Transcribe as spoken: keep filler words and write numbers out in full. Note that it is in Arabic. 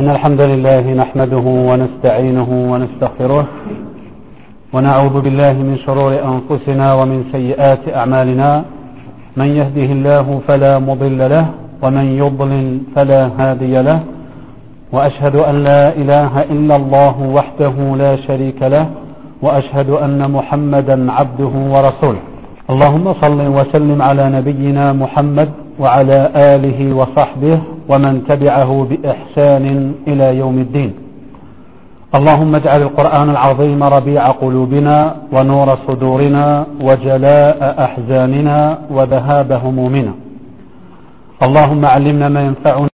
الحمد لله نحمده ونستعينه ونستغفره ونعوذ بالله من شرور أنفسنا ومن سيئات أعمالنا. من يهده الله فلا مضل له ومن يضلل فلا هادي له، وأشهد أن لا إله إلا الله وحده لا شريك له، وأشهد أن محمدا عبده ورسوله. اللهم صل وسلم على نبينا محمد وعلى آله وصحبه ومن تبعه بإحسان إلى يوم الدين. اللهم اجعل القرآن العظيم ربيع قلوبنا ونور صدورنا وجلاء أحزاننا وذهاب همومنا. اللهم علمنا ما ينفعنا